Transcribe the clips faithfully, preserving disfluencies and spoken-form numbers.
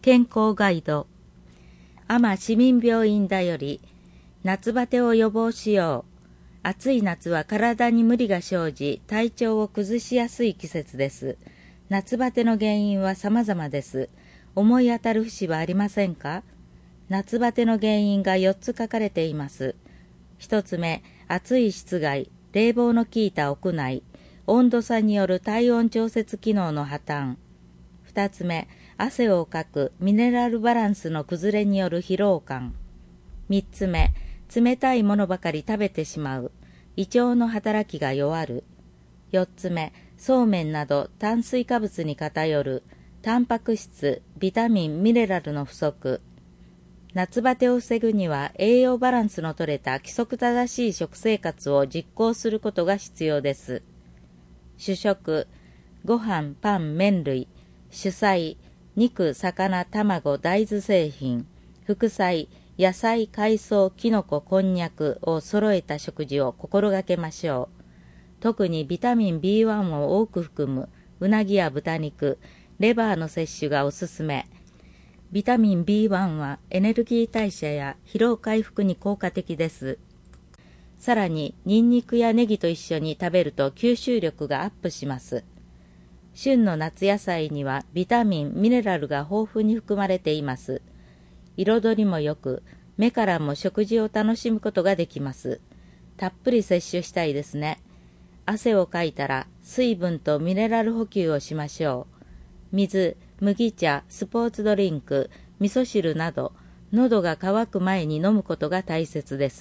健康ガイド。阿摩市民病院だより、夏バテを予防しよう。暑い夏は体に無理が生じ、体調を崩しやすい季節です。夏バテの原因は様々です。思い当たる節はありませんか？夏バテの原因がよっつ書かれています。一つ目、暑い室外、冷房の効いた屋内、温度差による体温調節機能の破綻。二つ目、汗をかくミネラルバランスの崩れによる疲労感。三つ目、冷たいものばかり食べてしまう。胃腸の働きが弱る。四つ目、そうめんなど炭水化物に偏る。タンパク質、ビタミン、ミネラルの不足。夏バテを防ぐには栄養バランスの取れた規則正しい食生活を実行することが必要です。主食、ご飯、パン、麺類、主菜、肉、魚、卵、大豆製品、副菜、野菜、海藻、きのこ、こんにゃくを揃えた食事を心がけましょう。特にビタミン ビーワン を多く含むうなぎや豚肉、レバーの摂取がおすすめ。ビタミン ビーワン はエネルギー代謝や疲労回復に効果的です。さらに、ニンニクやネギと一緒に食べると吸収力がアップします。旬の夏野菜にはビタミン、ミネラルが豊富に含まれています。彩りも良く、目からも食事を楽しむことができます。たっぷり摂取したいですね。汗をかいたら水分とミネラル補給をしましょう。水、麦茶、スポーツドリンク、味噌汁など、喉が渇く前に飲むことが大切です。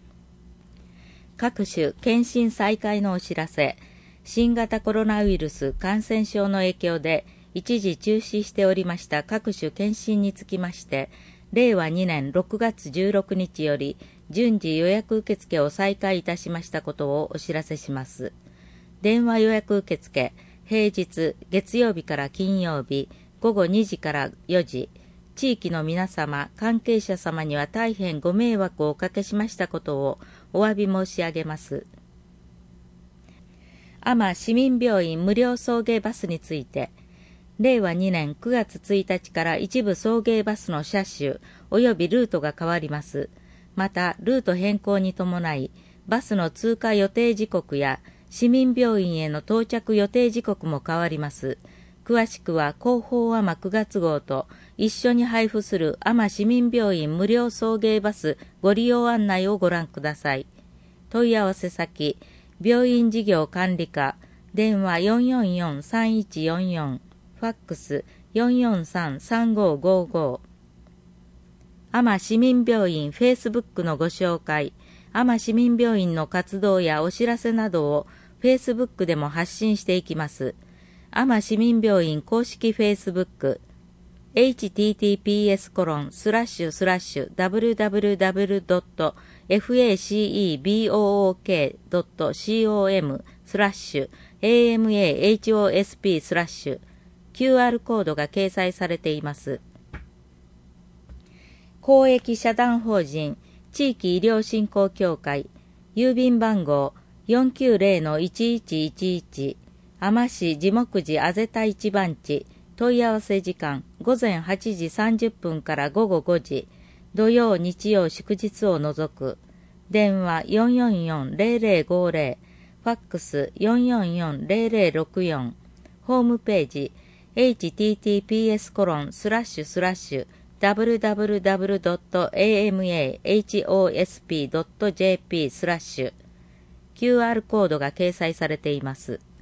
各種検診再開のお知らせ。新型コロナウイルス感染症の影響で一時中止しておりました各種検診につきまして、れいわにねんろくがつじゅうろくにちより順次予約受付を再開いたしましたことをお知らせします。電話予約受付、平日月曜日から金曜日ごごにじからよじ、地域の皆様、関係者様には大変ご迷惑をおかけしましたことをお詫び申し上げます。阿摩市民病院無料送迎バスについて、れいわにねんくがつついたちから一部送迎バスの車種及びルートが変わります。また、ルート変更に伴い、バスの通過予定時刻や市民病院への到着予定時刻も変わります。詳しくは広報阿摩くがつ号と一緒に配布する阿摩市民病院無料送迎バスご利用案内をご覧ください。問い合わせ先、病院事業管理課、電話 よんよんよんさんいちよんよん、ファックス よんよんさんさんごごご。阿摩市民病院フェイスブックのご紹介、阿摩市民病院の活動やお知らせなどをフェイスブックでも発信していきます。阿摩市民病院公式フェイスブック、エイチティーティーピーエスコロンスラッシュスラッシュダブリューダブリューダブリュードットフェイスブックドットコムスラッシュ エーエムエーエイチオーエスピー スラッシュ キューアール コードが掲載されています。公益社団法人地域医療振興協会、郵便番号 よんきゅうぜろのいちいちいちいち、阿摩市地木寺あぜた一番地、問い合わせ時間ごぜんはちじさんじゅっぷんからごごごじ、土曜日曜祝日を除く。電話 よんよんよんぜろぜろごぜろ、ファックス よんよんよんぜろぜろろくよん、ホームページ エイチティーティーピーエスコロンスラッシュスラッシュダブリューダブリューダブリュードットエーエムエーエイチオーエスピードットジェーピー スラッシュ キューアール コードが掲載されています。